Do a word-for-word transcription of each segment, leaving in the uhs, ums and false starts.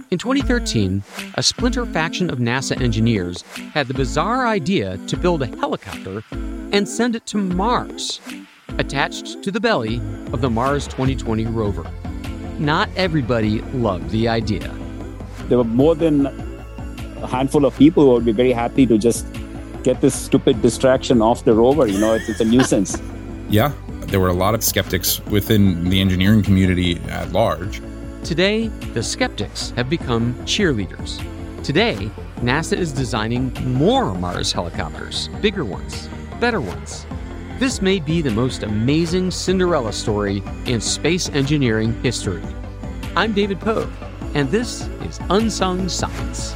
In twenty thirteen, a splinter faction of NASA engineers had the bizarre idea to build a helicopter and send it to Mars, attached to the belly of the Mars twenty twenty rover. Not everybody loved the idea. There were more than a handful of people who would be very happy to just get this stupid distraction off the rover. You know, it's, it's a nuisance. Yeah, there were a lot of skeptics within the engineering community at large. Today, the skeptics have become cheerleaders. Today, NASA is designing more Mars helicopters, bigger ones, better ones. This may be the most amazing Cinderella story in space engineering history. I'm David Pogue, and this is Unsung Science.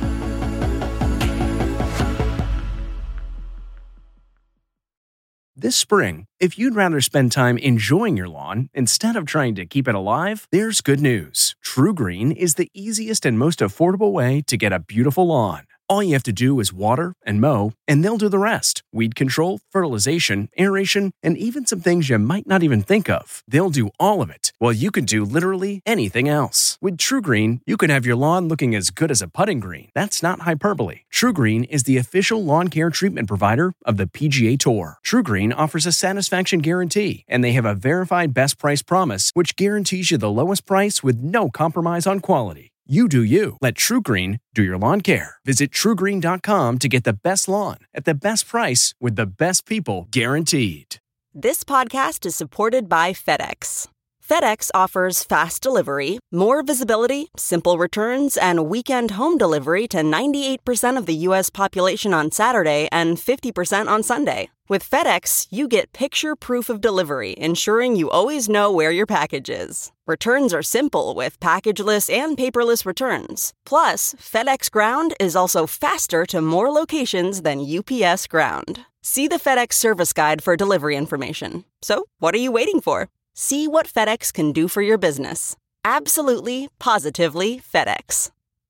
This spring, if you'd rather spend time enjoying your lawn instead of trying to keep it alive, there's good news. TruGreen is the easiest and most affordable way to get a beautiful lawn. All you have to do is water and mow, and they'll do the rest. Weed control, fertilization, aeration, and even some things you might not even think of. They'll do all of it, while you can do literally anything else. With TruGreen, you can have your lawn looking as good as a putting green. That's not hyperbole. TruGreen is the official lawn care treatment provider of the P G A Tour. TruGreen offers a satisfaction guarantee, and they have a verified best price promise, which guarantees you the lowest price with no compromise on quality. You do you. Let TruGreen do your lawn care. Visit True Green dot com to get the best lawn at the best price with the best people guaranteed. This podcast is supported by FedEx. FedEx offers fast delivery, more visibility, simple returns, and weekend home delivery to ninety-eight percent of the U S population on Saturday and fifty percent on Sunday. With FedEx, you get picture proof of delivery, ensuring you always know where your package is. Returns are simple with packageless and paperless returns. Plus, FedEx Ground is also faster to more locations than U P S Ground. See the FedEx service guide for delivery information. So, what are you waiting for? See what FedEx can do for your business. Absolutely, positively FedEx.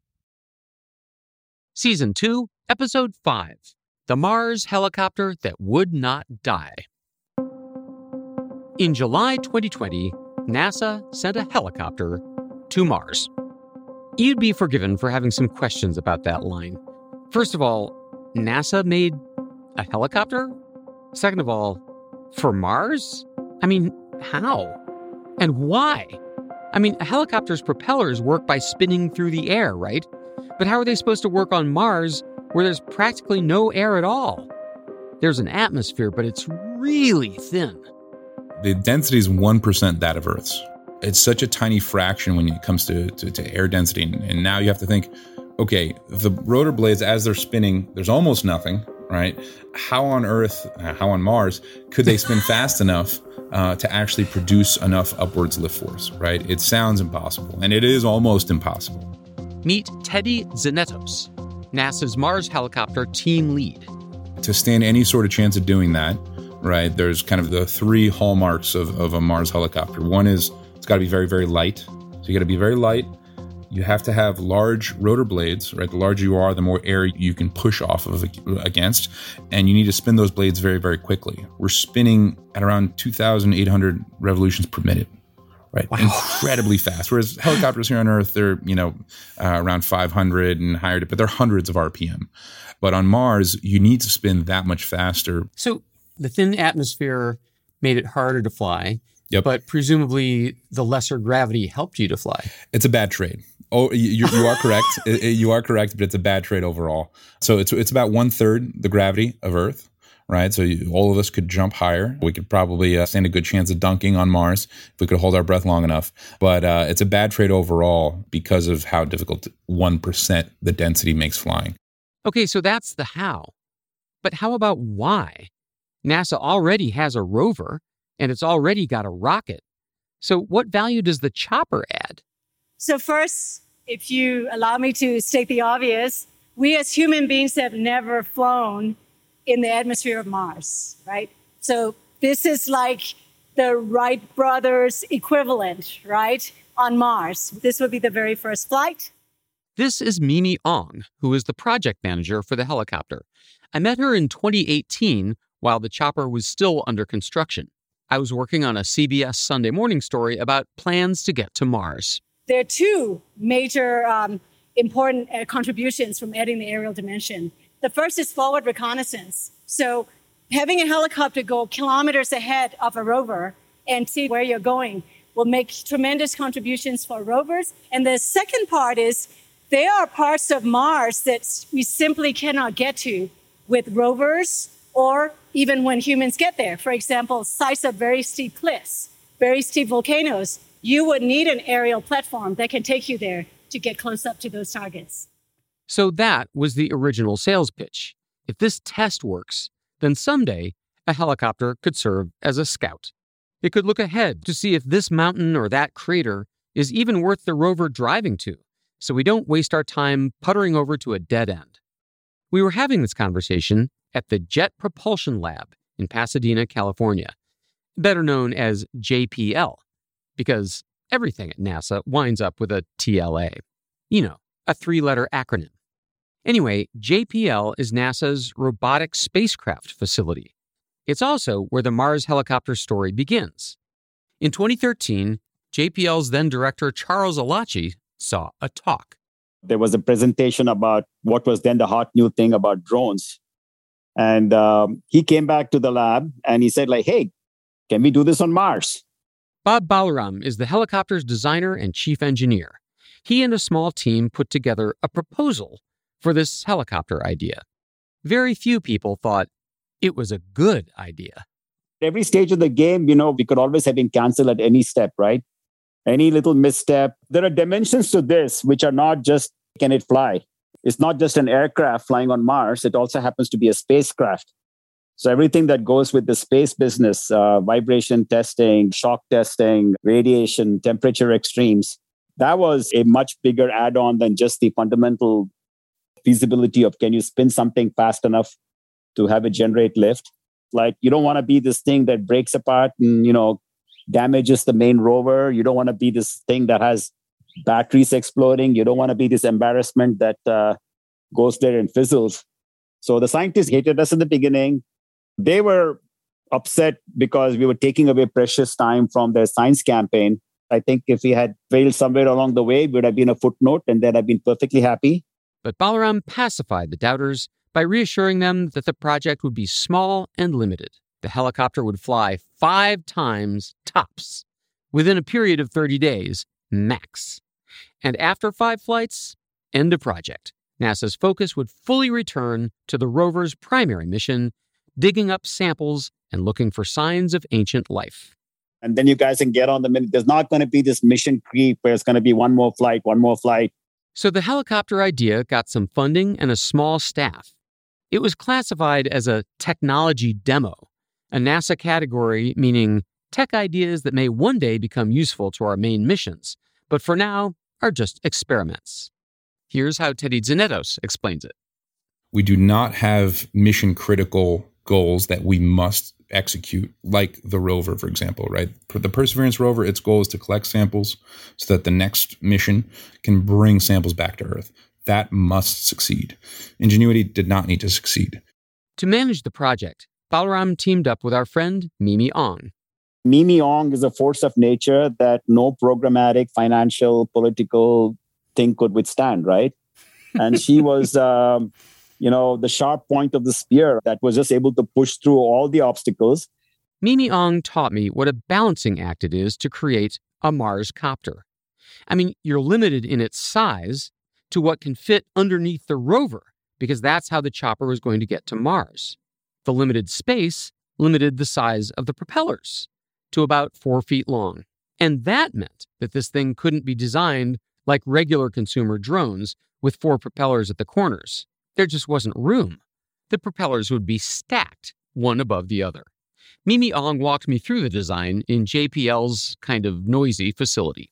Season two, Episode five, The Mars Helicopter That Would Not Die. In July twenty twenty, NASA sent a helicopter to Mars. You'd be forgiven for having some questions about that line. First of all, NASA made a helicopter? Second of all, for Mars? I mean, how? And why? I mean, a helicopter's propellers work by spinning through the air, right? But how are they supposed to work on Mars where there's practically no air at all? There's an atmosphere, but it's really thin. The density is one percent that of Earth's. It's such a tiny fraction when it comes to, to, to air density. And now you have to think, okay, the rotor blades, as they're spinning, there's almost nothing, right? How on Earth, how on Mars, could they spin fast enough uh, to actually produce enough upwards lift force, right? It sounds impossible, and it is almost impossible. Meet Teddy Zanetos, NASA's Mars helicopter team lead. To stand any sort of chance of doing that, right, there's kind of the three hallmarks of, of a Mars helicopter. One is it's got to be very, very light. So you got to be very light. You have to have large rotor blades, right? The larger you are, the more air you can push off of against. And you need to spin those blades very, very quickly. We're spinning at around two thousand eight hundred revolutions per minute, right? Wow. Incredibly fast. Whereas helicopters here on Earth, they're, you know, uh, around five hundred and higher, but they're hundreds of R P M. But on Mars, you need to spin that much faster. So the thin atmosphere made it harder to fly. Yep. But presumably the lesser gravity helped you to fly. It's a bad trade. Oh, you, you are correct. You are correct, but it's a bad trade overall. So it's it's about one third the gravity of Earth, right? So you, all of us could jump higher. We could probably uh, stand a good chance of dunking on Mars if we could hold our breath long enough. But uh, it's a bad trade overall because of how difficult one percent the density makes flying. Okay, so that's the how. But how about why? NASA already has a rover, and it's already got a rocket. So what value does the chopper add? So first, if you allow me to state the obvious, we as human beings have never flown in the atmosphere of Mars, right? So this is like the Wright brothers equivalent, right, on Mars. This would be the very first flight. This is Mimi Ong, who is the project manager for the helicopter. I met her in twenty eighteen while the chopper was still under construction. I was working on a C B S Sunday Morning story about plans to get to Mars. There are two major um, important uh, contributions from adding the aerial dimension. The first is forward reconnaissance. So having a helicopter go kilometers ahead of a rover and see where you're going will make tremendous contributions for rovers. And the second part is there are parts of Mars that we simply cannot get to with rovers or even when humans get there. For example, sites of very steep cliffs, very steep volcanoes. You would need an aerial platform that can take you there to get close up to those targets. So that was the original sales pitch. If this test works, then someday a helicopter could serve as a scout. It could look ahead to see if this mountain or that crater is even worth the rover driving to, so we don't waste our time puttering over to a dead end. We were having this conversation at the Jet Propulsion Lab in Pasadena, California, better known as J P L, because everything at NASA winds up with a T L A. You know, a three-letter acronym. Anyway, J P L is NASA's robotic spacecraft facility. It's also where the Mars helicopter story begins. In twenty thirteen, J P L's then director Charles Alachi saw a talk. There was a presentation about what was then the hot new thing about drones. And um, he came back to the lab and he said, like, hey, can we do this on Mars? Bob Balaram is the helicopter's designer and chief engineer. He and a small team put together a proposal for this helicopter idea. Very few people thought it was a good idea. Every stage of the game, you know, we could always have been canceled at any step, right? Any little misstep. There are dimensions to this, which are not just, can it fly? It's not just an aircraft flying on Mars. It also happens to be a spacecraft. So everything that goes with the space business, uh, vibration testing, shock testing, radiation, temperature extremes, that was a much bigger add-on than just the fundamental feasibility of can you spin something fast enough to have it generate lift. Like, you don't want to be this thing that breaks apart and, you know, damages the main rover. You don't want to be this thing that has batteries exploding. You don't want to be this embarrassment that uh, goes there and fizzles. So the scientists hated us in the beginning. They were upset because we were taking away precious time from their science campaign. I think if we had failed somewhere along the way, it would have been a footnote and then I'd been perfectly happy. But Balaram pacified the doubters by reassuring them that the project would be small and limited. The helicopter would fly five times tops within a period of thirty days, max. And after five flights, end of project. NASA's focus would fully return to the rover's primary mission, digging up samples and looking for signs of ancient life. And then you guys can get on the minute. There's not going to be this mission creep where it's going to be one more flight, one more flight. So the helicopter idea got some funding and a small staff. It was classified as a technology demo, a NASA category meaning tech ideas that may one day become useful to our main missions, but for now are just experiments. Here's how Teddy Zanetos explains it. We do not have mission-critical goals that we must execute, like the rover, for example, right? For the Perseverance rover, its goal is to collect samples so that the next mission can bring samples back to Earth. That must succeed. Ingenuity did not need to succeed. To manage the project, Balaram teamed up with our friend Mimi Ong. Mimi Ong is a force of nature that no programmatic, financial, political thing could withstand, right? And she was, um, you know, the sharp point of the spear that was just able to push through all the obstacles. Mimi Ong taught me what a balancing act it is to create a Mars copter. I mean, you're limited in its size to what can fit underneath the rover, because that's how the chopper was going to get to Mars. The limited space limited the size of the propellers to about four feet long. And that meant that this thing couldn't be designed like regular consumer drones with four propellers at the corners. There just wasn't room. The propellers would be stacked, one above the other. Mimi Ong walked me through the design in J P L's kind of noisy facility.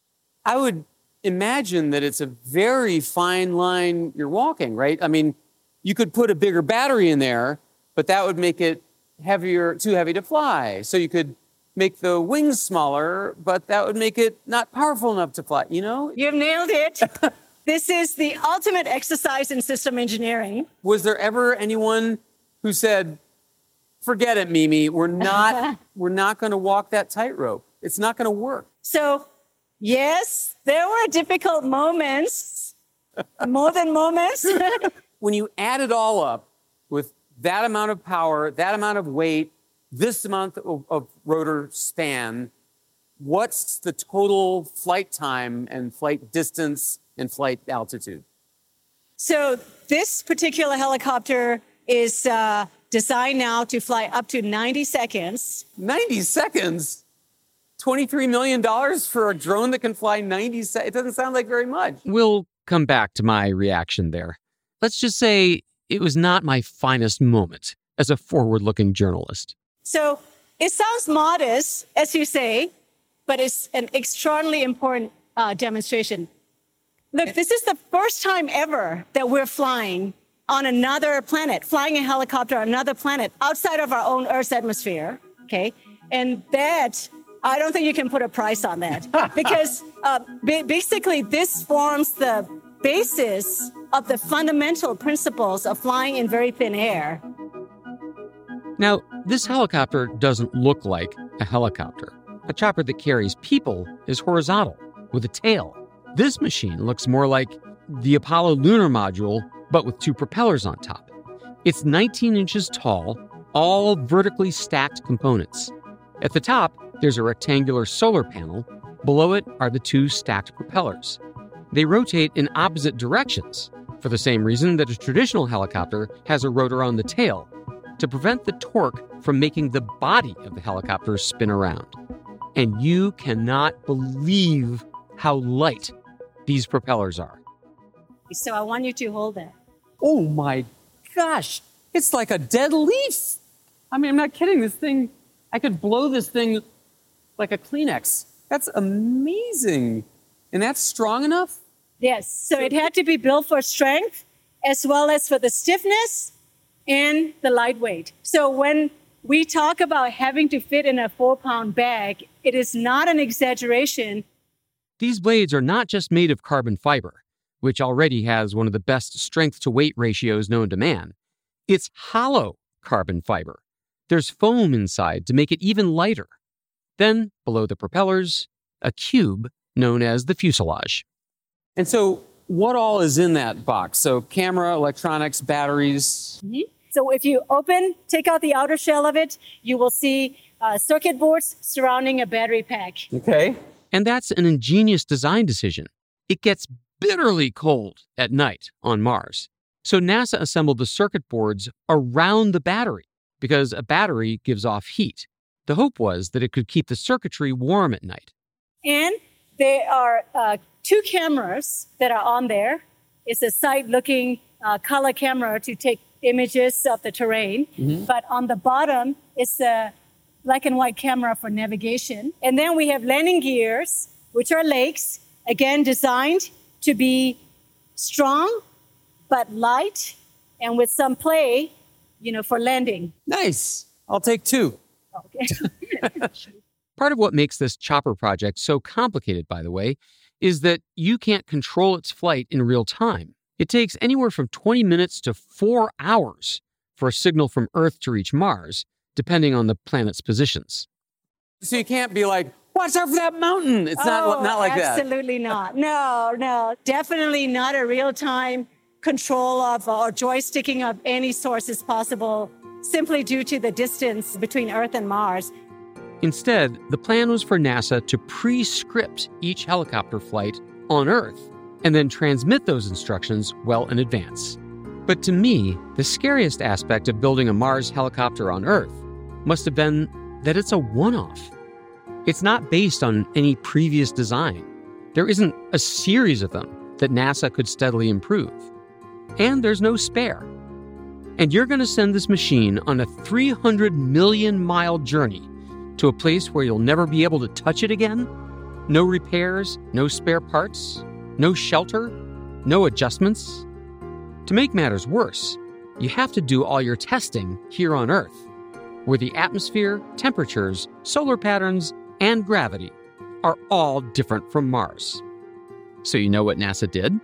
I would imagine that it's a very fine line you're walking, right? I mean, you could put a bigger battery in there, but that would make it heavier, too heavy to fly. So you could make the wings smaller, but that would make it not powerful enough to fly, you know? You've nailed it. This is the ultimate exercise in system engineering. Was there ever anyone who said, forget it, Mimi, we're not, we're not going to walk that tightrope. It's not going to work. So, yes, there were difficult moments. More than moments. When you add it all up with that amount of power, that amount of weight, this amount of, of rotor span, what's the total flight time and flight distance and flight altitude? So this particular helicopter is uh, designed now to fly up to ninety seconds. ninety seconds? twenty-three million dollars for a drone that can fly ninety seconds? It doesn't sound like very much. We'll come back to my reaction there. Let's just say it was not my finest moment as a forward-looking journalist. So it sounds modest, as you say, but it's an extraordinarily important uh, demonstration. Look, this is the first time ever that we're flying on another planet, flying a helicopter on another planet outside of our own Earth's atmosphere, okay? And that, I don't think you can put a price on that because uh, ba- basically this forms the basis of the fundamental principles of flying in very thin air. Now, this helicopter doesn't look like a helicopter. A chopper that carries people is horizontal, with a tail. This machine looks more like the Apollo lunar module, but with two propellers on top. It's nineteen inches tall, all vertically stacked components. At the top, there's a rectangular solar panel. Below it are the two stacked propellers. They rotate in opposite directions, for the same reason that a traditional helicopter has a rotor on the tail, to prevent the torque from making the body of the helicopter spin around. And you cannot believe how light these propellers are. So I want you to hold that. Oh my gosh, it's like a dead leaf. I mean, I'm not kidding. This thing, I could blow this thing like a Kleenex. That's amazing. And that's strong enough? Yes, so it had to be built for strength as well as for the stiffness and the lightweight. So when we talk about having to fit in a four-pound bag, it is not an exaggeration. These blades are not just made of carbon fiber, which already has one of the best strength-to-weight ratios known to man. It's hollow carbon fiber. There's foam inside to make it even lighter. Then, below the propellers, a cube known as the fuselage. And so what all is in that box? So camera, electronics, batteries. Mm-hmm. So if you open, take out the outer shell of it, you will see uh, circuit boards surrounding a battery pack. Okay. And that's an ingenious design decision. It gets bitterly cold at night on Mars. So NASA assembled the circuit boards around the battery because a battery gives off heat. The hope was that it could keep the circuitry warm at night. And there are uh, two cameras that are on there. It's a side-looking uh, color camera to take images of the terrain. Mm-hmm. But on the bottom is a black and white camera for navigation. And then we have landing gears, which are lakes, again designed to be strong but light and with some play, you know, for landing. Nice. I'll take two. Okay. Part of what makes this chopper project so complicated, by the way, is that you can't control its flight in real time. It takes anywhere from twenty minutes to four hours for a signal from Earth to reach Mars, depending on the planet's positions. So you can't be like, watch out for that mountain. It's oh, not, not like absolutely that. Absolutely not. No, no. Definitely not a real-time control of or joysticking of any source is possible simply due to the distance between Earth and Mars. Instead, the plan was for NASA to pre-script each helicopter flight on Earth and then transmit those instructions well in advance. But to me, the scariest aspect of building a Mars helicopter on Earth must have been that it's a one-off. It's not based on any previous design. There isn't a series of them that NASA could steadily improve. And there's no spare. And you're going to send this machine on a three hundred million mile journey to a place where you'll never be able to touch it again? No repairs, no spare parts, no shelter, no adjustments? To make matters worse, you have to do all your testing here on Earth, where the atmosphere, temperatures, solar patterns, and gravity are all different from Mars. So you know what NASA did?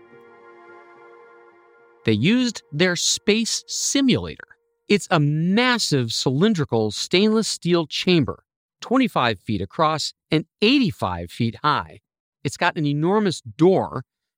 They used their space simulator. It's a massive cylindrical stainless steel chamber, twenty-five feet across and eighty-five feet high. It's got an enormous door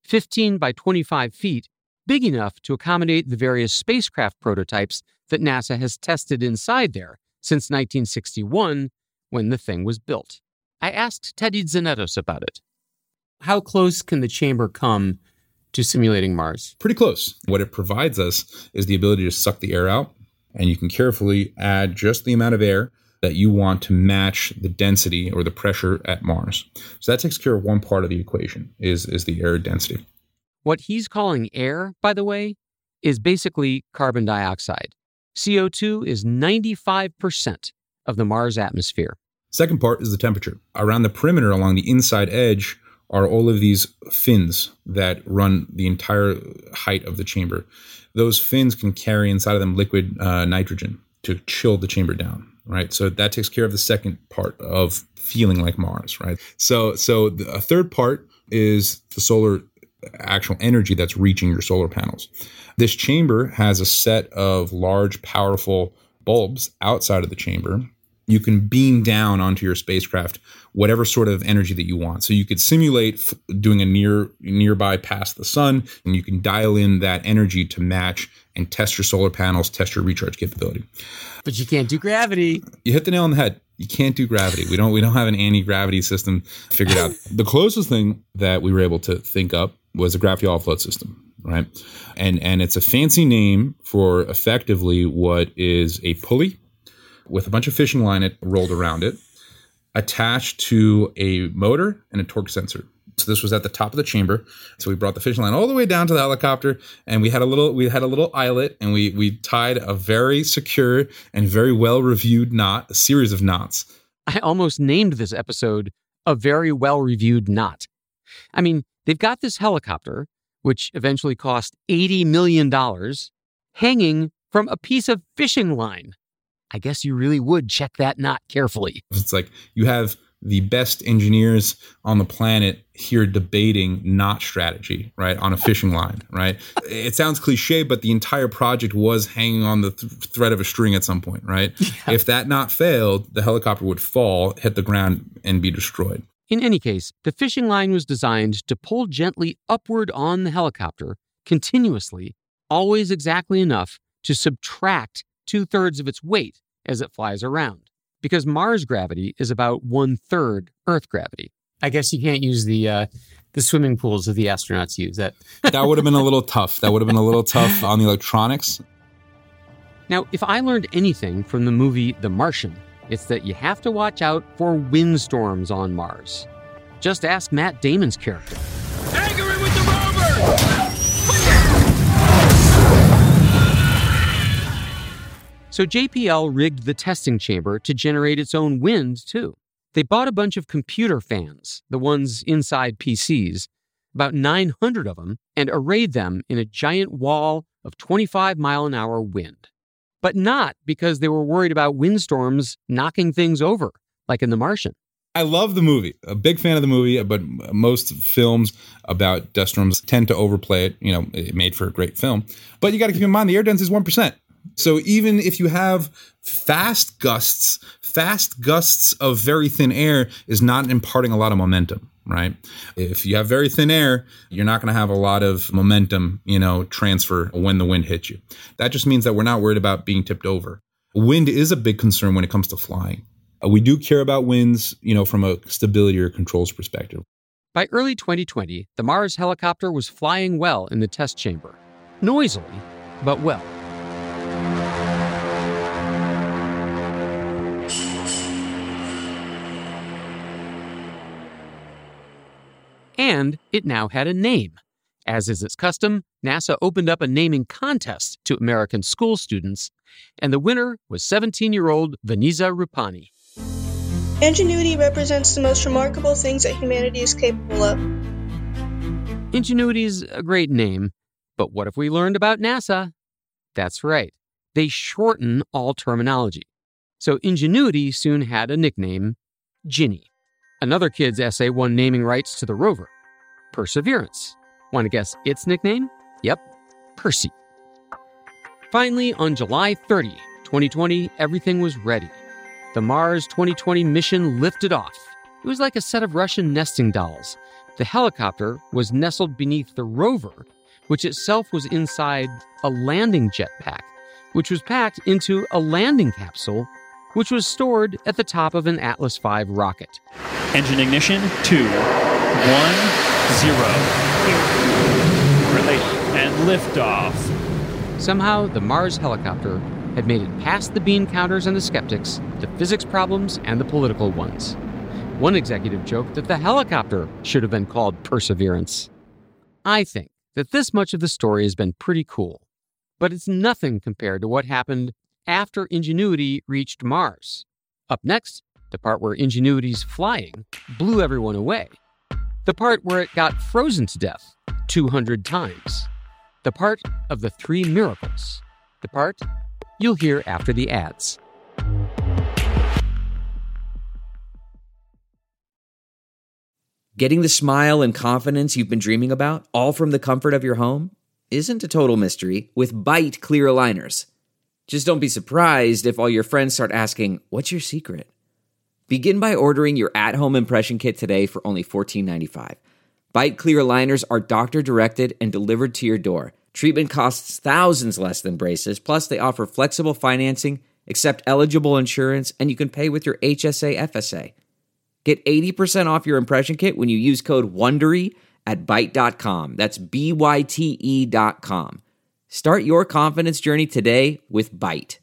fifteen by twenty-five feet, big enough to accommodate the various spacecraft prototypes that NASA has tested inside there since nineteen sixty-one, when the thing was built. I asked Teddy Zanetos about it. How close can the chamber come to simulating Mars? Pretty close. What it provides us is the ability to suck the air out, and you can carefully add just the amount of air that you want to match the density or the pressure at Mars. So that takes care of one part of the equation, is, is the air density. What he's calling air, by the way, is basically carbon dioxide. C O two is ninety-five percent of the Mars atmosphere. Second part is the temperature. Around the perimeter, along the inside edge, are all of these fins that run the entire height of the chamber. Those fins can carry inside of them liquid uh, nitrogen to chill the chamber down, right? So that takes care of the second part of feeling like Mars, right? So, so the, a third part is the solar actual energy that's reaching your solar panels. This chamber has a set of large, powerful bulbs outside of the chamber. You can beam down onto your spacecraft whatever sort of energy that you want. So you could simulate f- doing a near nearby past the sun, and you can dial in that energy to match and test your solar panels, test your recharge capability. But you can't do gravity. You hit the nail on the head. You can't do gravity. We don't we don't have an anti-gravity system figured out. The closest thing that we were able to think up was a gravity offload system, right? And and it's a fancy name for effectively what is a pulley with a bunch of fishing line rolled around it, attached to a motor and a torque sensor. So this was at the top of the chamber. So we brought the fishing line all the way down to the helicopter, and we had a little we had a little eyelet, and we we tied a very secure and very well reviewed knot, a series of knots. I almost named this episode A Very Well Reviewed Knot. I mean, they've got this helicopter, which eventually cost eighty million dollars, hanging from a piece of fishing line. I guess you really would check that knot carefully. It's like you have the best engineers on the planet here debating knot strategy, right, on a fishing line, right? It sounds cliche, but the entire project was hanging on the th- thread of a string at some point, right? Yeah. If that knot failed, the helicopter would fall, hit the ground, and be destroyed. In any case, the fishing line was designed to pull gently upward on the helicopter continuously, always exactly enough to subtract two-thirds of its weight as it flies around, because Mars gravity is about one-third Earth gravity. I guess you can't use the uh, the swimming pools that the astronauts use. That that would have been a little tough. That would have been a little tough on the electronics. Now, if I learned anything from the movie The Martian, it's that you have to watch out for windstorms on Mars. Just ask Matt Damon's character. Anchor it with the rover! So J P L rigged the testing chamber to generate its own wind, too. They bought a bunch of computer fans, the ones inside P Cs, about nine hundred of them, and arrayed them in a giant wall of twenty-five mile an hour wind. But not because they were worried about windstorms knocking things over, like in The Martian. I love the movie. A big fan of the movie, but most films about dust storms tend to overplay it. You know, it made for a great film. But you got to keep in mind the air density is one percent. So even if you have fast gusts, fast gusts of very thin air is not imparting a lot of momentum, right? If you have very thin air, you're not going to have a lot of momentum, you know, transfer when the wind hits you. That just means that we're not worried about being tipped over. Wind is a big concern when it comes to flying. We do care about winds, you know, from a stability or controls perspective. By early twenty twenty, the Mars helicopter was flying well in the test chamber. Noisily, but well. And it now had a name. As is its custom, NASA opened up a naming contest to American school students, and the winner was seventeen-year-old Vanessa Rupani. Ingenuity represents the most remarkable things that humanity is capable of. Ingenuity's a great name, but what have we learned about NASA? That's right, they shorten all terminology. So Ingenuity soon had a nickname, Ginny. Another kid's essay won naming rights to the rover. Perseverance. Want to guess its nickname? Yep, Percy. Finally, on July thirtieth, twenty twenty, everything was ready. The Mars twenty twenty mission lifted off. It was like a set of Russian nesting dolls, The helicopter was nestled beneath the rover, which itself was inside a landing jetpack, which was packed into a landing capsule, which was stored at the top of an Atlas five rocket. Engine ignition, two, one, zero. Release and liftoff. Somehow, the Mars helicopter had made it past the bean counters and the skeptics, the physics problems and the political ones. One executive joked that the helicopter should have been called Perseverance. I think that this much of the story has been pretty cool, but it's nothing compared to what happened after Ingenuity reached Mars. Up next, the part where Ingenuity's flying blew everyone away. The part where it got frozen to death two hundred times. The part of the three miracles. The part you'll hear after the ads. Getting the smile and confidence you've been dreaming about, all from the comfort of your home, isn't a total mystery with Byte clear aligners. Just don't be surprised if all your friends start asking, "What's your secret?" Begin by ordering your at-home impression kit today for only fourteen ninety-five. Byte clear aligners are doctor-directed and delivered to your door. Treatment costs thousands less than braces, plus they offer flexible financing, accept eligible insurance, and you can pay with your H S A F S A. Get eighty percent off your impression kit when you use code WONDERY at byte dot com. That's B Y T E dot com. Start your confidence journey today with Byte.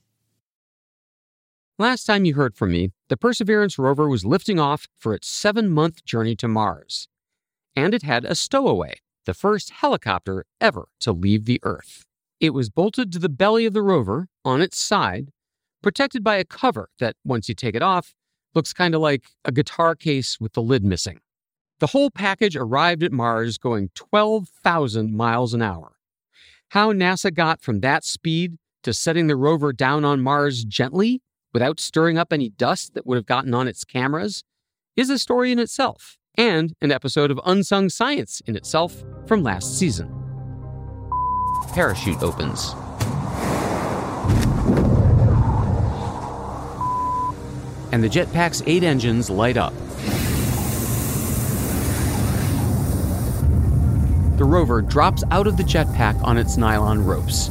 Last time you heard from me, the Perseverance rover was lifting off for its seven-month journey to Mars. And it had a stowaway, the first helicopter ever to leave the Earth. It was bolted to the belly of the rover on its side, protected by a cover that, once you take it off, looks kind of like a guitar case with the lid missing. The whole package arrived at Mars going twelve thousand miles an hour. How NASA got from that speed to setting the rover down on Mars gently, without stirring up any dust that would have gotten on its cameras, is a story in itself, and an episode of Unsung Science in itself from last season. Parachute opens. And the jetpack's eight engines light up. The rover drops out of the jetpack on its nylon ropes.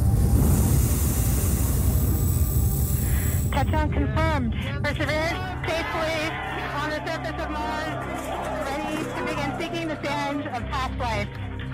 Touchdown confirmed. Perseverance safely on the surface of Mars, ready to begin seeking the sands of past life.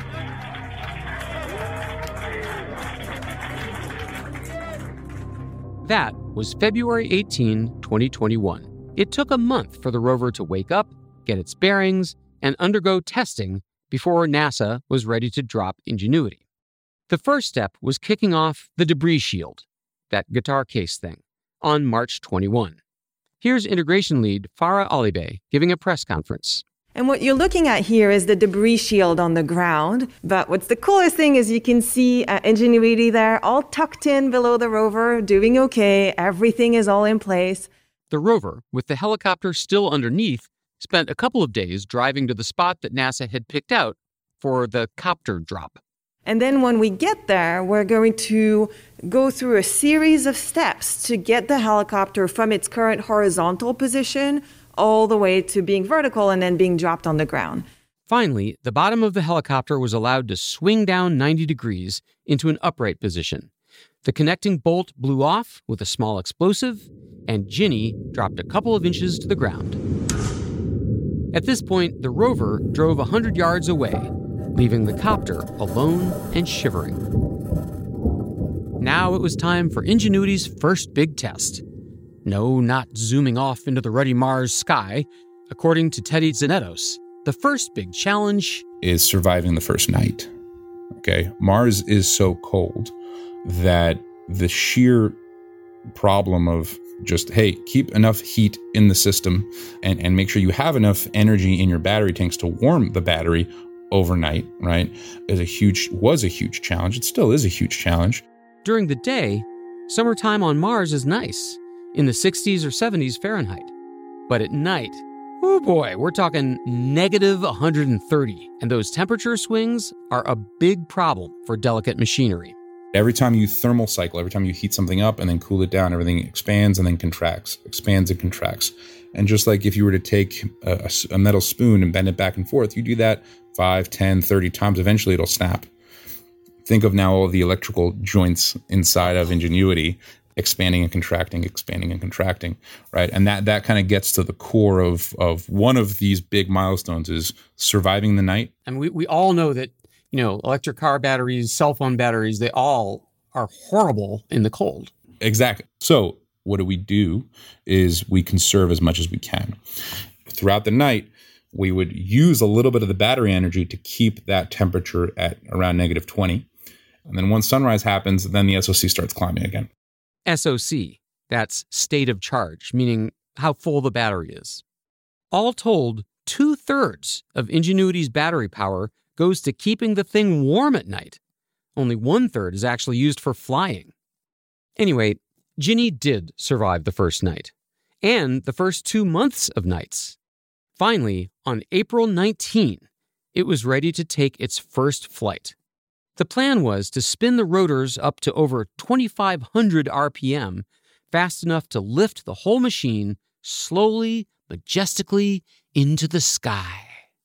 That was February eighteenth, twenty twenty-one. It took a month for the rover to wake up, get its bearings, and undergo testing before NASA was ready to drop Ingenuity. The first step was kicking off the debris shield, that guitar case thing, on March twenty-first. Here's integration lead Farah Alibay giving a press conference. And what you're looking at here is the debris shield on the ground. But what's the coolest thing is you can see uh, Ingenuity there, all tucked in below the rover, doing okay. Everything is all in place. The rover, with the helicopter still underneath, spent a couple of days driving to the spot that NASA had picked out for the copter drop. And then when we get there, we're going to go through a series of steps to get the helicopter from its current horizontal position all the way to being vertical and then being dropped on the ground. Finally, the bottom of the helicopter was allowed to swing down ninety degrees into an upright position. The connecting bolt blew off with a small explosive, and Ginny dropped a couple of inches to the ground. At this point, the rover drove one hundred yards away, leaving the copter alone and shivering. Now it was time for Ingenuity's first big test. No, not zooming off into the ruddy Mars sky. According to Teddy Zanetos, the first big challenge is surviving the first night. Okay, Mars is so cold that the sheer problem of just, hey, keep enough heat in the system and, and make sure you have enough energy in your battery tanks to warm the battery overnight, right, is a huge, was a huge challenge. It still is a huge challenge. During the day, summertime on Mars is nice, in the sixties or seventies Fahrenheit. But at night, oh boy, we're talking negative one hundred thirty, and those temperature swings are a big problem for delicate machinery. Every time you thermal cycle, every time you heat something up and then cool it down, everything expands and then contracts, expands and contracts. And just like if you were to take a, a metal spoon and bend it back and forth, you do that five, ten, thirty times, eventually it'll snap. Think of now all of the electrical joints inside of Ingenuity expanding and contracting, expanding and contracting, right? And that that kind of gets to the core of of one of these big milestones is surviving the night. And we, we all know that, you know, electric car batteries, cell phone batteries, they all are horrible in the cold. Exactly. So what do we do is we conserve as much as we can. Throughout the night, we would use a little bit of the battery energy to keep that temperature at around negative twenty. And then once sunrise happens, then the S O C starts climbing again. S O C, that's state of charge, meaning how full the battery is. All told, two-thirds of Ingenuity's battery power goes to keeping the thing warm at night. Only one-third is actually used for flying. Anyway, Ginny did survive the first night, and the first two months of nights. Finally, on April nineteenth, it was ready to take its first flight. The plan was to spin the rotors up to over twenty-five hundred R P M, fast enough to lift the whole machine slowly, majestically into the sky.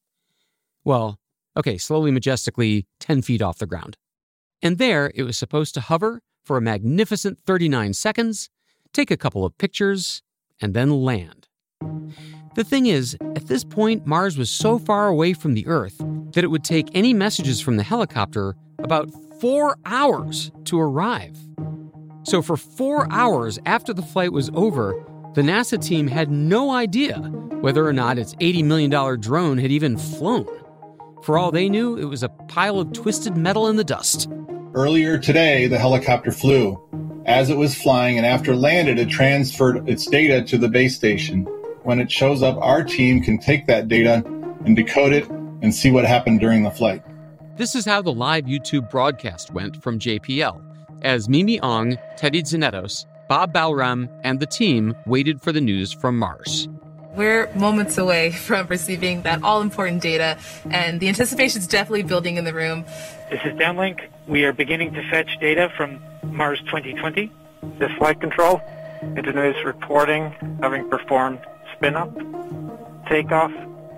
Well, okay, slowly, majestically, ten feet off the ground. And there, it was supposed to hover for a magnificent thirty-nine seconds, take a couple of pictures, and then land. The thing is, at this point, Mars was so far away from the Earth that it would take any messages from the helicopter about four hours to arrive. So for four hours after the flight was over, the NASA team had no idea whether or not its eighty million dollars drone had even flown. For all they knew, it was a pile of twisted metal in the dust. Earlier today, the helicopter flew. As it was flying and after landed, it transferred its data to the base station. When it shows up, our team can take that data and decode it and see what happened during the flight. This is how the live YouTube broadcast went from J P L, as Mimi Ong, Teddy Tznetos, Bob Balaram, and the team waited for the news from Mars. We're moments away from receiving that all-important data, and the anticipation is definitely building in the room. This is Downlink. We are beginning to fetch data from Mars twenty twenty. This is flight control. Ingenuity is reporting having performed spin-up, takeoff,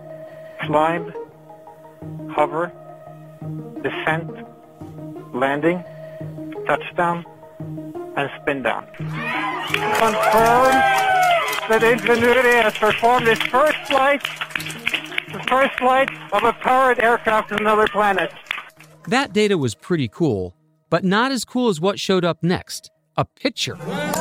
climb, hover, descent, landing, touchdown, and spin down. Confirm that Ingenuity has performed its first flight, the first flight of a powered aircraft to another planet. That data was pretty cool, but not as cool as what showed up next, a picture.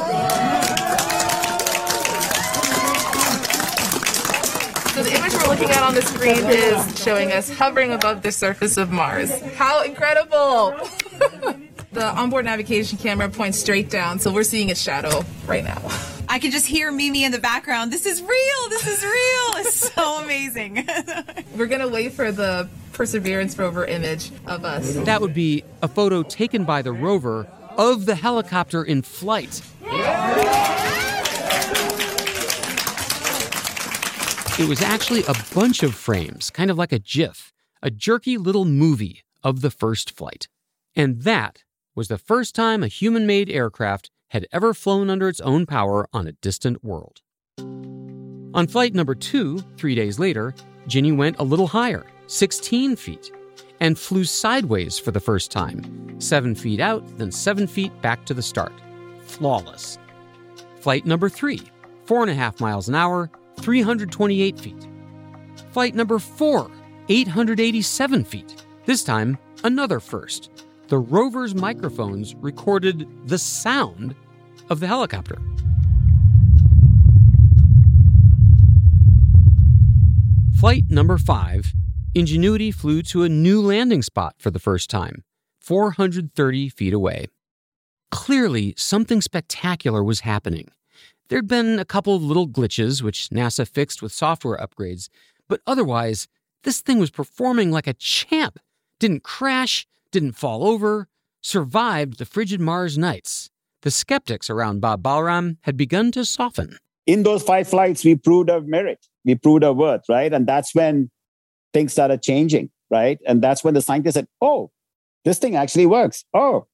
So the image we're looking at on the screen is showing us hovering above the surface of Mars. How incredible! The onboard navigation camera points straight down, so we're seeing its shadow right now. I can just hear Mimi in the background. This is real! This is real! It's so amazing. We're going to wait for the Perseverance rover image of us. That would be a photo taken by the rover of the helicopter in flight. It was actually a bunch of frames, kind of like a GIF, a jerky little movie of the first flight. And that was the first time a human-made aircraft had ever flown under its own power on a distant world. On flight number two, three days later, Ginny went a little higher, sixteen feet, and flew sideways for the first time, seven feet out, then seven feet back to the start. Flawless. Flight number three, four and a half miles an hour, three hundred twenty-eight feet. Flight number four, eight hundred eighty-seven feet. This time, another first. The rover's microphones recorded the sound of the helicopter. Flight number five, Ingenuity flew to a new landing spot for the first time, four hundred thirty feet away. Clearly, something spectacular was happening. There'd been a couple of little glitches, which NASA fixed with software upgrades, but otherwise, this thing was performing like a champ. Didn't crash, didn't fall over, survived the frigid Mars nights. The skeptics around Bob Balaram had begun to soften. In those five flights, we proved our merit. We proved our worth, right? And that's when things started changing, right? And that's when the scientists said, oh, this thing actually works. Oh,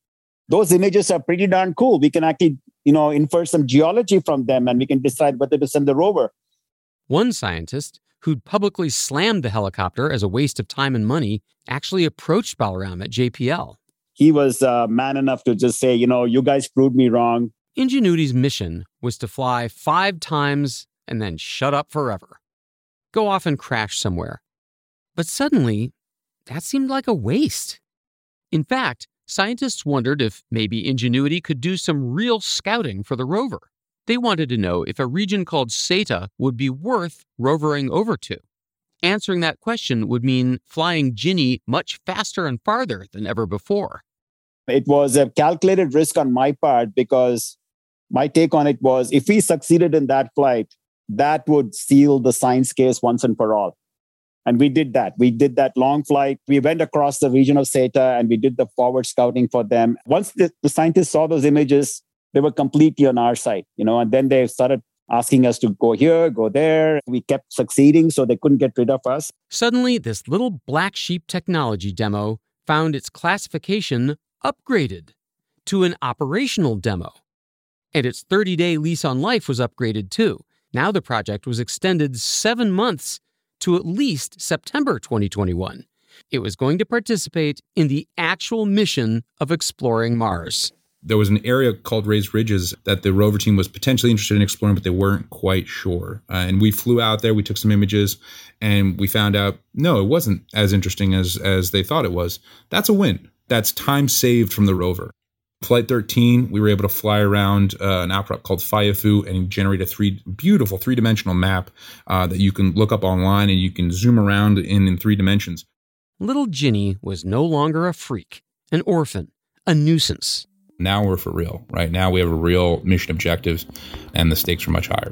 those images are pretty darn cool. We can actually, you know, infer some geology from them, and we can decide whether to send the rover. One scientist who'd publicly slammed the helicopter as a waste of time and money actually approached Balaram at J P L. He was uh, man enough to just say, you know, you guys proved me wrong. Ingenuity's mission was to fly five times and then shut up forever. Go off and crash somewhere. But suddenly, that seemed like a waste. In fact, scientists wondered if maybe Ingenuity could do some real scouting for the rover. They wanted to know if a region called Seta would be worth rovering over to. Answering that question would mean flying Ginny much faster and farther than ever before. It was a calculated risk on my part because my take on it was if we succeeded in that flight, that would seal the science case once and for all. And we did that. We did that long flight. We went across the region of Seta and we did the forward scouting for them. Once the, the scientists saw those images, they were completely on our side, you know, and then they started asking us to go here, go there. We kept succeeding, so they couldn't get rid of us. Suddenly, this little black sheep technology demo found its classification upgraded to an operational demo. And its thirty-day lease on life was upgraded too. Now the project was extended seven months to at least September twenty twenty-one. It was going to participate in the actual mission of exploring Mars. There was an area called Raised Ridges that the rover team was potentially interested in exploring, but they weren't quite sure. Uh, and we flew out there, we took some images, and we found out, no, it wasn't as interesting as, as they thought it was. That's a win. That's time saved from the rover. Flight thirteen, we were able to fly around uh, an outcrop called Faiafu and generate a three beautiful three-dimensional map uh, that you can look up online and you can zoom around in, in three dimensions. Little Ginny was no longer a freak, an orphan, a nuisance. Now we're for real, right? Now we have a real mission objectives and the stakes are much higher.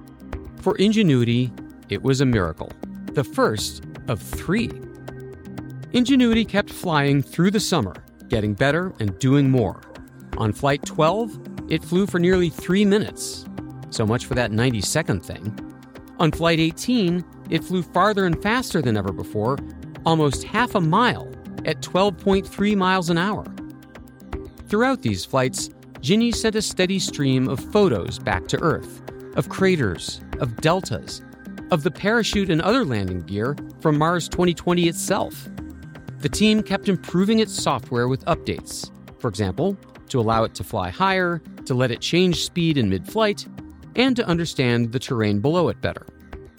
For Ingenuity, it was a miracle, the first of three. Ingenuity kept flying through the summer, getting better and doing more. On Flight twelve, it flew for nearly three minutes. So much for that ninety-second thing. On Flight eighteen, it flew farther and faster than ever before, almost half a mile at twelve point three miles an hour. Throughout these flights, Ginny sent a steady stream of photos back to Earth, of craters, of deltas, of the parachute and other landing gear from Mars twenty twenty itself. The team kept improving its software with updates, for example, to allow it to fly higher, to let it change speed in mid-flight, and to understand the terrain below it better.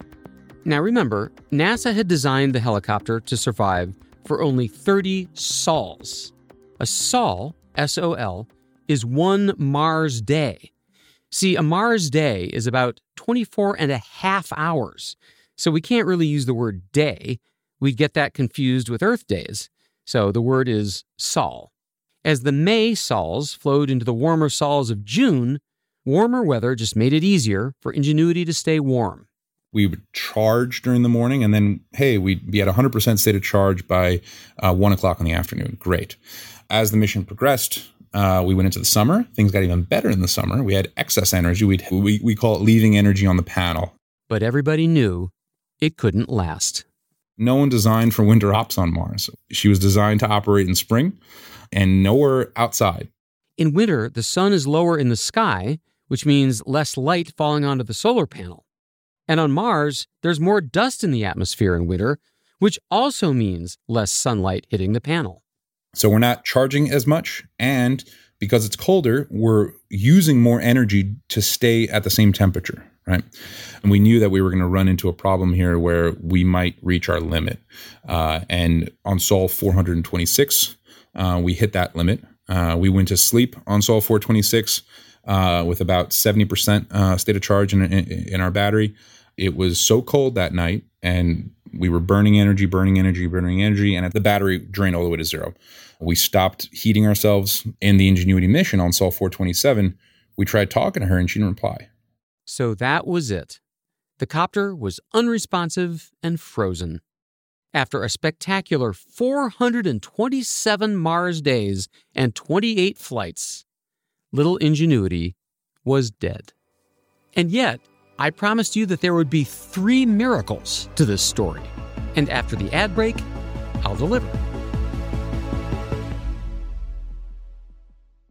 Now remember, NASA had designed the helicopter to survive for only thirty sols. A sol, S O L, is one Mars day. See, a Mars day is about twenty-four and a half hours, so we can't really use the word day. We'd get that confused with Earth days, so the word is sol. As the May sols flowed into the warmer sols of June, warmer weather just made it easier for Ingenuity to stay warm. We would charge during the morning, and then, hey, we'd be at one hundred percent state of charge by uh, one o'clock in the afternoon. Great. As the mission progressed, uh, we went into the summer. Things got even better in the summer. We had excess energy. We'd, we, we call it leaving energy on the panel. But everybody knew it couldn't last. No one designed for winter ops on Mars. She was designed to operate in spring and nowhere outside. In winter, the sun is lower in the sky, which means less light falling onto the solar panel. And on Mars, there's more dust in the atmosphere in winter, which also means less sunlight hitting the panel. So we're not charging as much, and because it's colder, we're using more energy to stay at the same temperature, right? And we knew that we were going to run into a problem here where we might reach our limit. Uh, and on Sol four twenty-six, uh, we hit that limit. Uh, we went to sleep on Sol four twenty-six uh, with about seventy percent uh, state of charge in, in, in our battery. It was so cold that night, and we were burning energy, burning energy, burning energy, and the battery drained all the way to zero. We stopped heating ourselves in the Ingenuity mission on Sol four twenty-seven. We tried talking to her, and she didn't reply. So that was it. The copter was unresponsive and frozen. After a spectacular four hundred twenty-seven Mars days and twenty-eight flights, little Ingenuity was dead. And yet, I promised you that there would be three miracles to this story. And after the ad break, I'll deliver.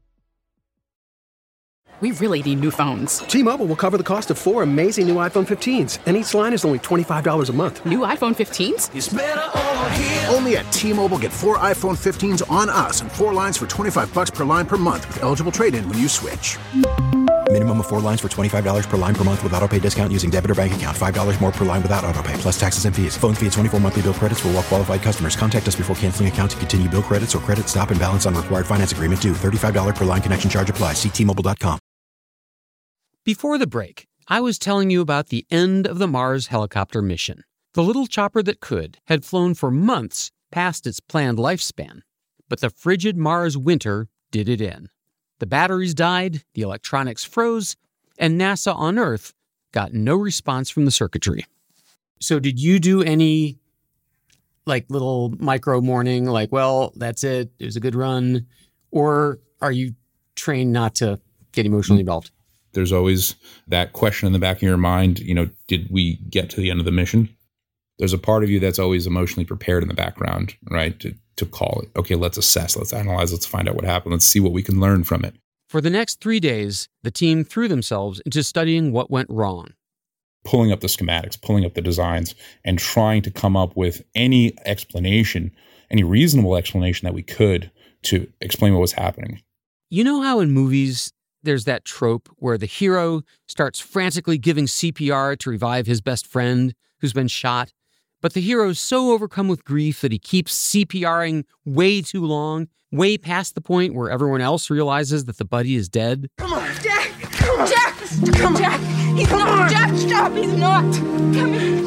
We really need new phones. T-Mobile will cover the cost of four amazing new iPhone fifteens, and each line is only twenty-five dollars a month. New iPhone fifteens? It's better over here. Only at T-Mobile, get four iPhone fifteens on us and four lines for twenty-five dollars per line per month with eligible trade-in when you switch. Minimum of four lines for twenty-five dollars per line per month with autopay discount using debit or bank account. five dollars more per line without autopay, plus taxes and fees. Phone fee at twenty-four monthly bill credits for well-qualified customers. Contact us before canceling account to continue bill credits or credit stop and balance on required finance agreement due. thirty-five dollars per line connection charge applies. See T Mobile dot com. Before the break, I was telling you about the end of the Mars helicopter mission. The little chopper that could had flown for months past its planned lifespan, but the frigid Mars winter did it in. The batteries died, the electronics froze, and NASA on Earth got no response from the circuitry. So did you do any, like, little micro mourning, like, well, that's it, it was a good run, or are you trained not to get emotionally involved? There's always that question in the back of your mind, you know, did we get to the end of the mission? There's a part of you that's always emotionally prepared in the background, right, to, to call it. Okay, let's assess, let's analyze, let's find out what happened, let's see what we can learn from it. For the next three days, the team threw themselves into studying what went wrong. Pulling up the schematics, pulling up the designs, and trying to come up with any explanation, any reasonable explanation that we could to explain what was happening. You know how in movies, there's that trope where the hero starts frantically giving C P R to revive his best friend who's been shot, but the hero's so overcome with grief that he keeps CPRing way too long, way past the point where everyone else realizes that the buddy is dead? Come on, Jack! Come on, Jack! Come on, Jack! He's Come not, on. Jack, stop! He's not! Come here!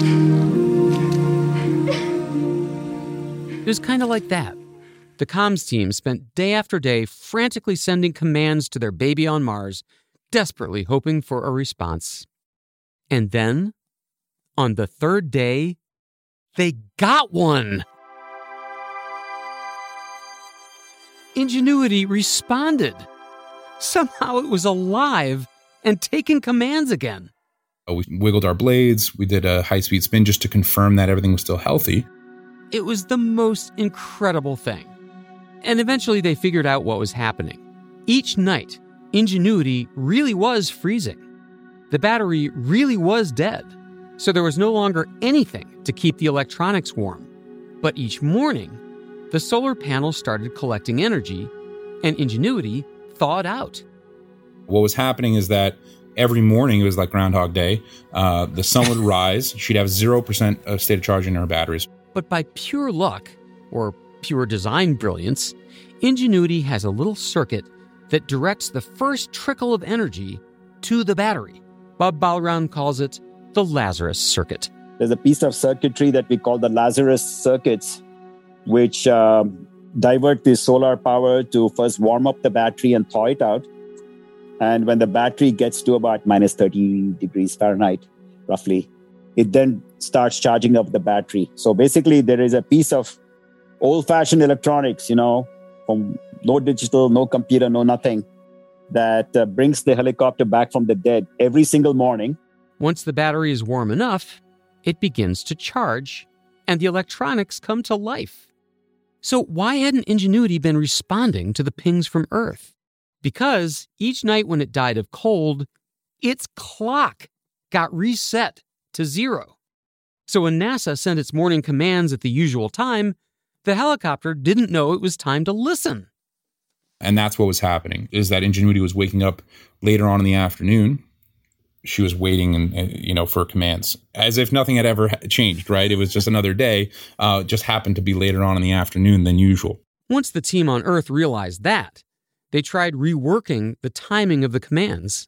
It was kind of like that. The comms team spent day after day frantically sending commands to their baby on Mars, desperately hoping for a response. And then, on the third day, they got one! Ingenuity responded. Somehow it was alive and taking commands again. We wiggled our blades, we did a high-speed spin just to confirm that everything was still healthy. It was the most incredible thing. And eventually they figured out what was happening. Each night, Ingenuity really was freezing. The battery really was dead, so there was no longer anything to keep the electronics warm. But each morning, the solar panels started collecting energy, and Ingenuity thawed out. What was happening is that every morning, it was like Groundhog Day, uh, the sun would rise, she'd have zero percent of state of charge in her batteries. But by pure luck, or pure design brilliance, Ingenuity has a little circuit that directs the first trickle of energy to the battery. Bob Balaram calls it the Lazarus circuit. There's a piece of circuitry that we call the Lazarus circuits, which um, divert the solar power to first warm up the battery and thaw it out. And when the battery gets to about minus thirty degrees Fahrenheit, roughly, it then starts charging up the battery. So basically, there is a piece of old-fashioned electronics, you know, from no digital, no computer, no nothing, that uh, brings the helicopter back from the dead every single morning. Once the battery is warm enough, it begins to charge, and the electronics come to life. So why hadn't Ingenuity been responding to the pings from Earth? Because each night when it died of cold, its clock got reset to zero. So when NASA sent its morning commands at the usual time, the helicopter didn't know it was time to listen. And that's what was happening, is that Ingenuity was waking up later on in the afternoon. She was waiting, and, and you know, for commands, as if nothing had ever changed, right? It was just another day, uh, just happened to be later on in the afternoon than usual. Once the team on Earth realized that, they tried reworking the timing of the commands.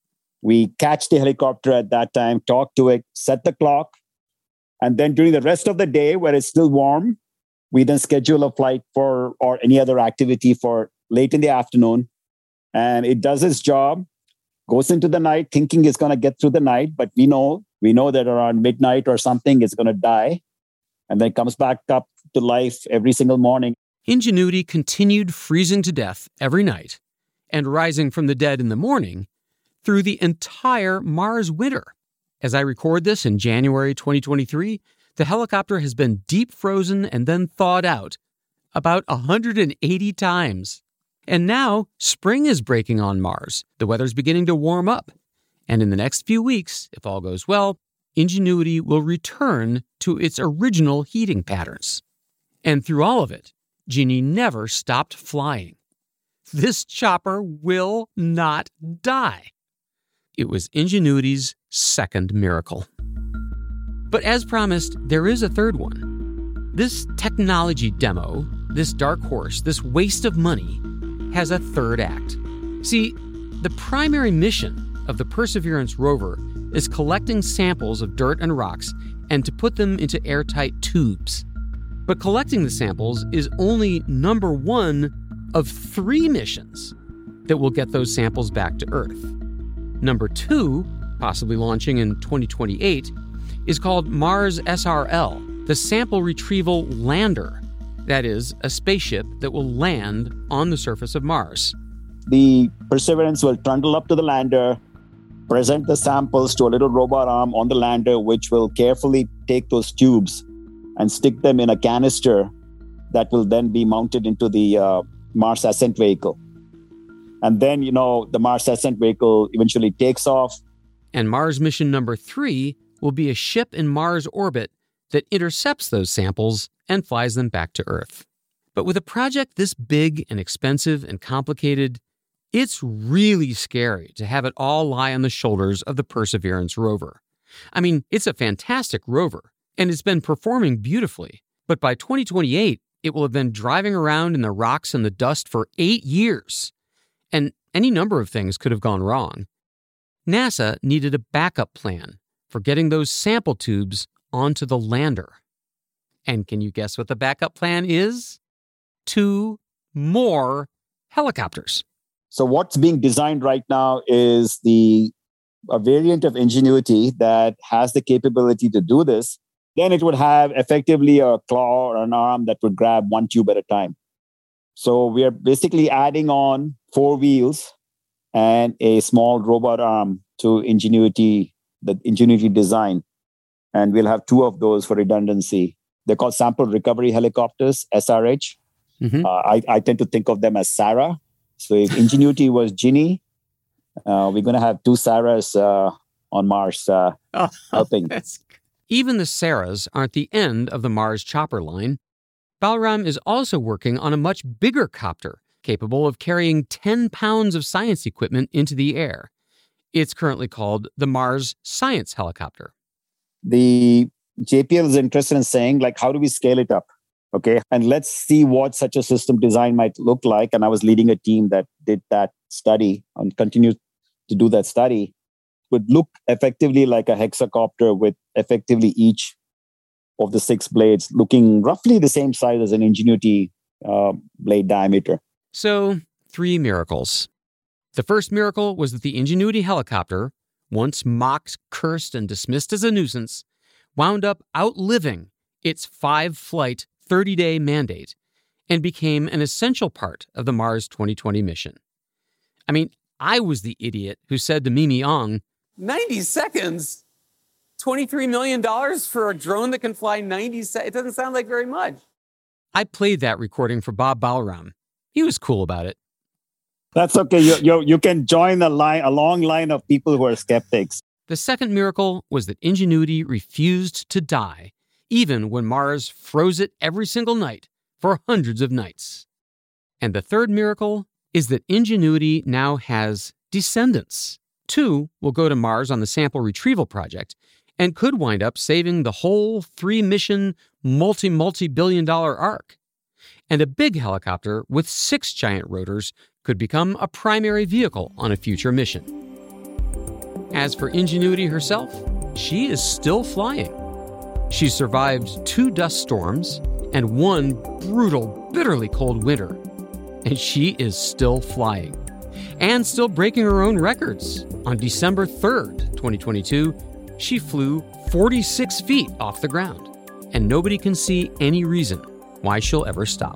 We catch the helicopter at that time, talk to it, set the clock, and then during the rest of the day, where it's still warm, we then schedule a flight for or any other activity for late in the afternoon. And it does its job, goes into the night thinking it's going to get through the night. But we know, we know that around midnight or something, it's going to die. And then comes back up to life every single morning. Ingenuity continued freezing to death every night and rising from the dead in the morning through the entire Mars winter. As I record this in January twenty twenty-three, the helicopter has been deep frozen and then thawed out about one hundred eighty times. And now spring is breaking on Mars. The weather's beginning to warm up. And in the next few weeks, if all goes well, Ingenuity will return to its original heating patterns. And through all of it, Ginny never stopped flying. This chopper will not die. It was Ingenuity's second miracle. But as promised, there is a third one. This technology demo, this dark horse, this waste of money, has a third act. See, the primary mission of the Perseverance rover is collecting samples of dirt and rocks and to put them into airtight tubes. But collecting the samples is only number one of three missions that will get those samples back to Earth. Number two, possibly launching in twenty twenty-eight, is called Mars S R L, the Sample Retrieval Lander. That is, a spaceship that will land on the surface of Mars. The Perseverance will trundle up to the lander, present the samples to a little robot arm on the lander, which will carefully take those tubes and stick them in a canister that will then be mounted into the uh, Mars Ascent Vehicle. And then, you know, the Mars Ascent Vehicle eventually takes off. And Mars mission number three will be a ship in Mars orbit that intercepts those samples and flies them back to Earth. But with a project this big and expensive and complicated, it's really scary to have it all lie on the shoulders of the Perseverance rover. I mean, it's a fantastic rover, and it's been performing beautifully. But by twenty twenty-eight, it will have been driving around in the rocks and the dust for eight years. And any number of things could have gone wrong. NASA needed a backup plan for getting those sample tubes onto the lander. And can you guess what the backup plan is? Two more helicopters. So what's being designed right now is the a variant of Ingenuity that has the capability to do this. Then it would have effectively a claw or an arm that would grab one tube at a time. So we are basically adding on four wheels and a small robot arm to Ingenuity, the Ingenuity design. And we'll have two of those for redundancy. They're called Sample Recovery Helicopters, S R H. Mm-hmm. Uh, I, I tend to think of them as Sarah. So if Ingenuity was Ginny, uh, we're going to have two Sarahs uh, on Mars uh, oh, helping. Even the Sarahs aren't the end of the Mars chopper line. Balaram is also working on a much bigger copter capable of carrying ten pounds of science equipment into the air. It's currently called the Mars Science Helicopter. The J P L is interested in saying, like, how do we scale it up? Okay, and let's see what such a system design might look like. And I was leading a team that did that study and continued to do that study. Would look effectively like a hexacopter with effectively each of the six blades looking roughly the same size as an Ingenuity uh, blade diameter. So, three miracles. The first miracle was that the Ingenuity helicopter, once mocked, cursed, and dismissed as a nuisance, wound up outliving its five-flight, thirty-day mandate and became an essential part of the Mars twenty twenty mission. I mean, I was the idiot who said to Mimi Ong, ninety seconds? twenty-three million dollars for a drone that can fly ninety seconds? It doesn't sound like very much. I played that recording for Bob Balaram. He was cool about it. That's okay. You, you, you can join a, line, a long line of people who are skeptics. The second miracle was that Ingenuity refused to die, even when Mars froze it every single night for hundreds of nights. And the third miracle is that Ingenuity now has descendants. Two will go to Mars on the Sample Retrieval Project and could wind up saving the whole three-mission, multi-multi-billion dollar arc. And a big helicopter with six giant rotors could become a primary vehicle on a future mission. As for Ingenuity herself, she is still flying. She survived two dust storms and one brutal, bitterly cold winter. And she is still flying. And still breaking her own records. On December third, twenty twenty-two, she flew forty-six feet off the ground. And nobody can see any reason why she'll ever stop.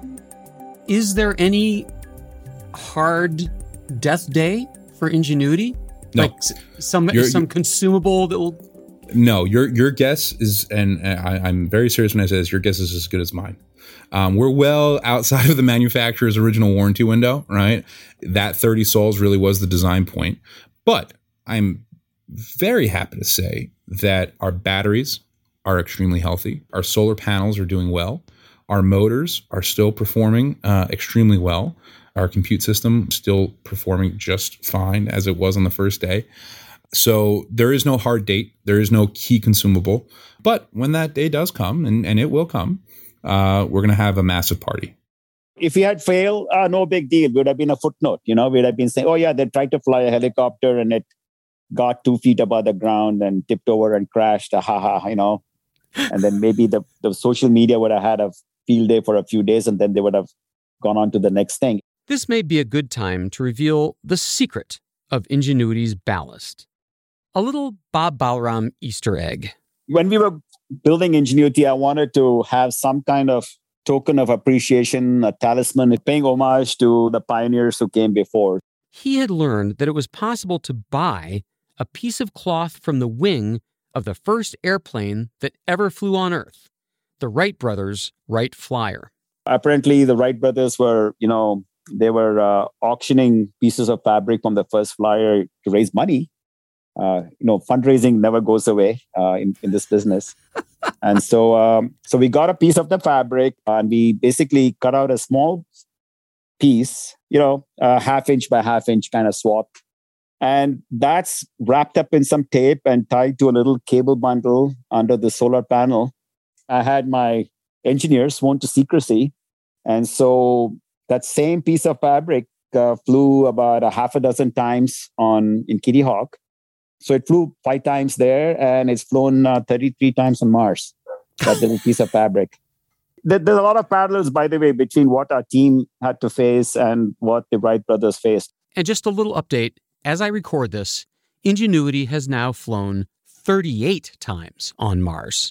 Is there any hard death day for Ingenuity? No. Like some, You're, some consumable that will... No, your your guess is, and I, I'm very serious when I say this, your guess is as good as mine. Um, we're well outside of the manufacturer's original warranty window, right? That thirty sols really was the design point. But I'm very happy to say that our batteries are extremely healthy. Our solar panels are doing well. Our motors are still performing uh, extremely well. Our compute system still performing just fine as it was on the first day. So there is no hard date. There is no key consumable. But when that day does come, and, and it will come, uh, we're going to have a massive party. If we had failed, uh, no big deal. It would have been a footnote. You know, we'd have been saying, oh, yeah, they tried to fly a helicopter and it got two feet above the ground and tipped over and crashed. Ha ha, you know. And then maybe the, the social media would have had a field day for a few days and then they would have gone on to the next thing. This may be a good time to reveal the secret of Ingenuity's ballast. A little Bob Balaram Easter egg. When we were building Ingenuity, I wanted to have some kind of token of appreciation, a talisman, paying homage to the pioneers who came before. He had learned that it was possible to buy a piece of cloth from the wing of the first airplane that ever flew on Earth, the Wright brothers' Wright Flyer. Apparently, the Wright brothers were, you know, they were uh, auctioning pieces of fabric from the first flyer to raise money. Uh, you know, fundraising never goes away uh, in, in this business. And so um, so we got a piece of the fabric and we basically cut out a small piece, you know, a half inch by half inch kind of swath. And that's wrapped up in some tape and tied to a little cable bundle under the solar panel. I had my engineers sworn to secrecy. And so that same piece of fabric uh, flew about a half a dozen times on in Kitty Hawk. So it flew five times there and it's flown uh, thirty-three times on Mars, that little piece of fabric. There, there's a lot of parallels, by the way, between what our team had to face and what the Wright brothers faced. And just a little update. As I record this, Ingenuity has now flown thirty-eight times on Mars.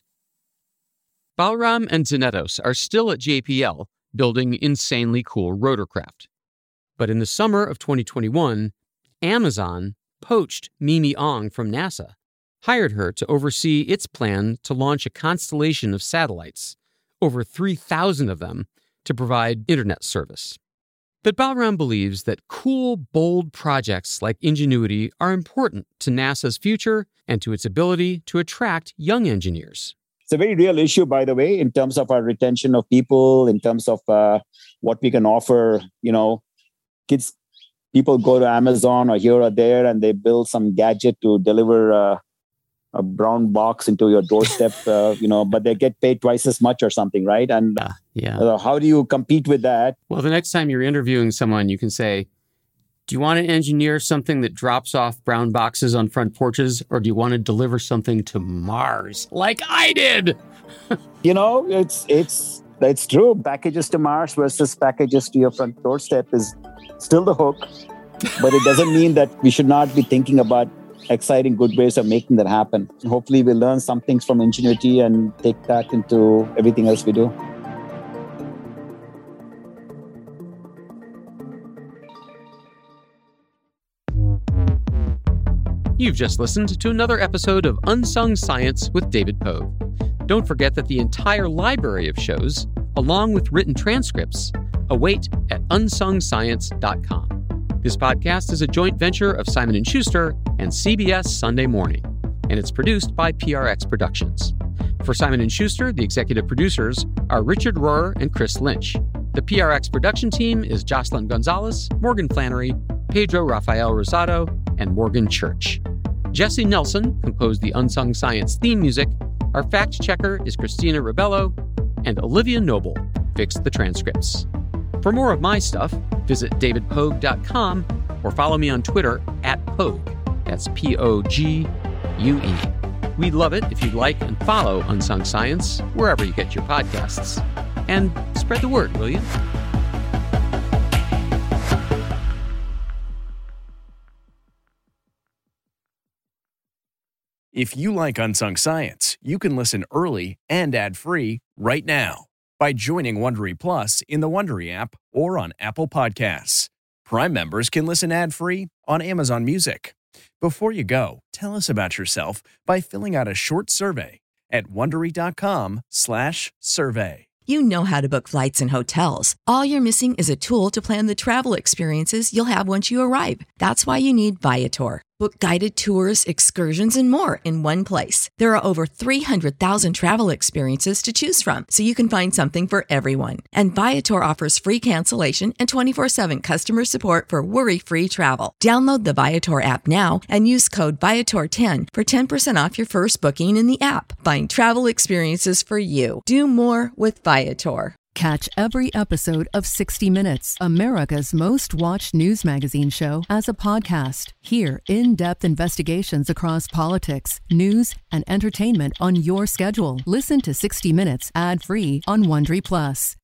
Balaram and Zanetos are still at J P L building insanely cool rotorcraft. But in the summer of twenty twenty-one, Amazon poached Mimi Ong from NASA, hired her to oversee its plan to launch a constellation of satellites, over three thousand of them, to provide internet service. But Balaram believes that cool, bold projects like Ingenuity are important to NASA's future and to its ability to attract young engineers. It's a very real issue, by the way, in terms of our retention of people, in terms of uh, what we can offer. You know, kids, people go to Amazon or here or there and they build some gadget to deliver uh, a brown box into your doorstep, uh, you know, but they get paid twice as much or something, right? And uh, yeah, uh, how do you compete with that? Well, the next time you're interviewing someone, you can say, do you want to engineer something that drops off brown boxes on front porches, or do you want to deliver something to Mars like I did? You know, it's it's it's true. Packages to Mars versus packages to your front doorstep is still the hook, but it doesn't mean that we should not be thinking about exciting, good ways of making that happen. Hopefully, we'll learn some things from Ingenuity and take that into everything else we do. You've just listened to another episode of Unsung Science with David Pogue. Don't forget that the entire library of shows, along with written transcripts, await at unsung science dot com. This podcast is a joint venture of Simon and Schuster and C B S Sunday Morning, and it's produced by P R X Productions. For Simon and Schuster, the executive producers are Richard Rohrer and Chris Lynch. The P R X production team is Jocelyn Gonzalez, Morgan Flannery, Pedro Rafael Rosado, and Morgan Church. Jesse Nelson composed the Unsung Science theme music. Our fact checker is Christina Ribello, and Olivia Noble fixed the transcripts. For more of my stuff, visit david pogue dot com or follow me on Twitter at Pogue. That's P O G U E. We'd love it if you'd like and follow Unsung Science wherever you get your podcasts. And spread the word, will you? If you like Unsung Science, you can listen early and ad-free right now by joining Wondery Plus in the Wondery app or on Apple Podcasts. Prime members can listen ad-free on Amazon Music. Before you go, tell us about yourself by filling out a short survey at wondery dot com slash survey. You know how to book flights and hotels. All you're missing is a tool to plan the travel experiences you'll have once you arrive. That's why you need Viator. Book guided tours, excursions, and more in one place. There are over three hundred thousand travel experiences to choose from, so you can find something for everyone. And Viator offers free cancellation and twenty-four seven customer support for worry-free travel. Download the Viator app now and use code Viator ten for ten percent off your first booking in the app. Find travel experiences for you. Do more with Viator. Catch every episode of sixty minutes, America's most watched news magazine show, as a podcast. Hear in-depth investigations across politics, news, and entertainment on your schedule. Listen to sixty minutes ad-free on Wondery Plus.